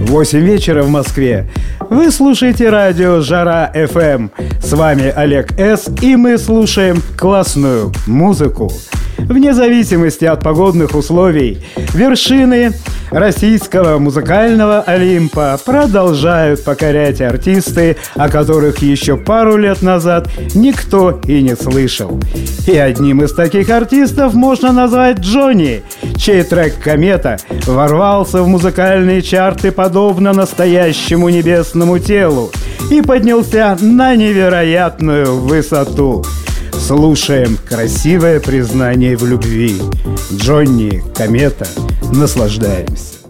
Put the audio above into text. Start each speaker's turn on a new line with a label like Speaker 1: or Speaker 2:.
Speaker 1: 8 вечера в Москве. Вы слушаете радио Жара FM. С вами Олег С. И мы слушаем классную музыку. Вне зависимости от погодных условий, вершины российского музыкального Олимпа продолжают покорять артисты, о которых еще пару лет назад никто и не слышал. И одним из таких артистов можно назвать Джонни, чей трек «Комета» ворвался в музыкальные чарты подобно настоящему небесному телу и поднялся на невероятную высоту. Слушаем красивое признание в любви. Джонни, «Комета». Наслаждаемся.